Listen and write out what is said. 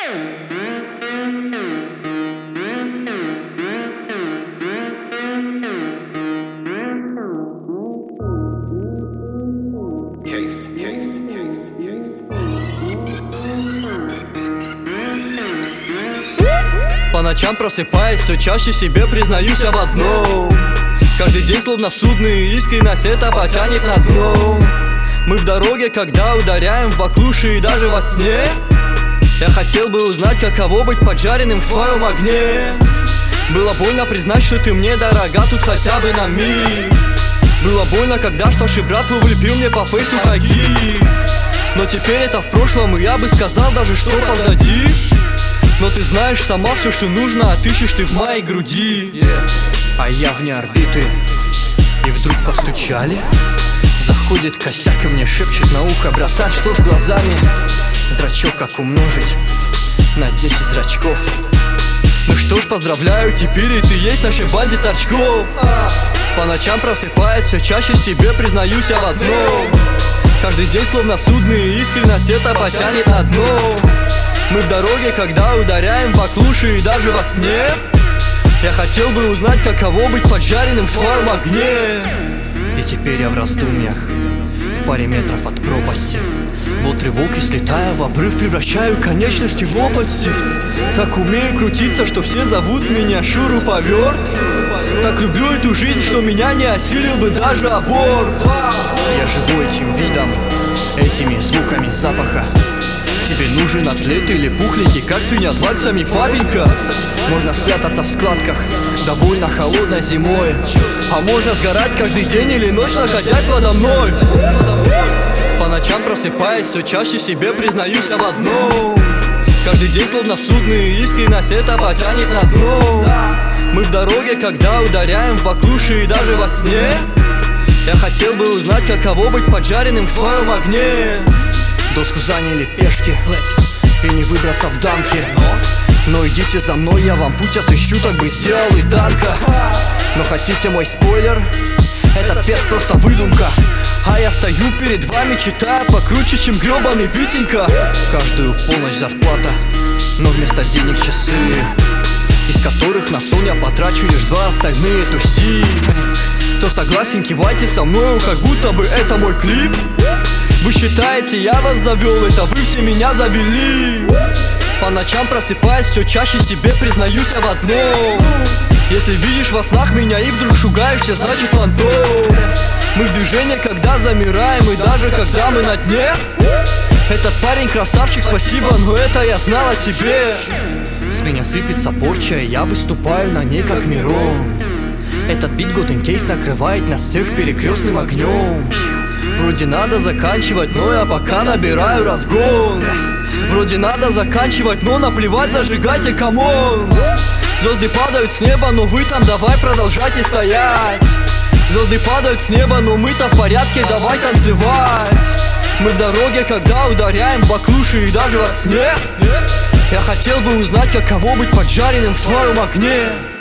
По ночам просыпаясь, все чаще себе признаюсь об одном: каждый день словно судный, искренность это потянет на дно. Мы в дороге, когда ударяем в баклуши и даже во сне. Я хотел бы узнать, каково быть поджаренным в твоем огне. Было больно признать, что ты мне дорога тут хотя бы на миг. Было больно, когда старший брат влепил мне по фейсу хаги. Но теперь это в прошлом, и я бы сказал даже, что позади. Но ты знаешь сама все, что нужно, отыщешь ты в моей груди. А я вне орбиты, и вдруг постучали. Заходит косяк и мне шепчет на ухо: братан, что с глазами? Зрачок как умножить на 10 зрачков. Ну что ж, поздравляю, теперь и ты есть в нашей банде торчков. По ночам просыпаясь, все чаще себе признаюсь об одном: каждый день словно судный, искренность это потянет на дно. Мы в дороге, когда ударяем в баклуши и даже во сне. Я хотел бы узнать, каково быть поджаренным в твоем огне. И теперь я в раздумьях, в паре метров от пропасти. Вот рывок и слетая в обрыв, превращаю конечности в лопасти. Так умею крутиться, что все зовут меня шуруповерт. Так люблю эту жизнь, что меня не осилил бы даже аборт. Я живу этим видом, этими звуками запаха. Тебе нужен атлет или пухленький, как свинья с баксами, папенька? Можно спрятаться в складках довольно холодной зимой, а можно сгорать каждый день или ночь, находясь подо мной. По ночам просыпаясь, все чаще себе признаюсь об одном: каждый день словно судный, искренность это потянет на дно. Мы в дороге, когда ударяем в баклуши и даже во сне. Я хотел бы узнать, каково быть поджаренным в твоем огне. Доску заняли пешки, и не выбраться в дамки. Но идите за мной, я вам путь освещу, так бы сделал и Данка. Но хотите мой спойлер? Этот перс просто выдумка. А я стою перед вами, читая покруче, чем гребаный Витенька. Каждую полночь зарплата, но вместо денег часы, из которых на сон я потрачу лишь 2 остальные туси. Кто согласен, кивайте со мною, как будто бы это мой клип. Вы считаете, я вас завел, это вы все меня завели. По ночам просыпаясь, все чаще себе признаюсь об одном: если видишь во снах меня и вдруг шугаешься, значит фантом. Мы в движении, когда замираем, и даже когда мы на дне. Этот парень красавчик, спасибо, но это я знал о себе. С меня сыпется порча, и я выступаю на ней как Мирон. Этот бит Golden Case накрывает нас всех перекрестным огнем. Вроде надо заканчивать, но я пока набираю разгон. Вроде надо заканчивать, но наплевать, зажигайте, камон. Звезды падают с неба, но вы там давай продолжайте стоять. Звезды падают с неба, но мы-то в порядке, давай танцевать. Мы в дороге, когда ударяем в баклуши и даже во сне. Я хотел бы узнать, каково быть поджаренным в твоем огне.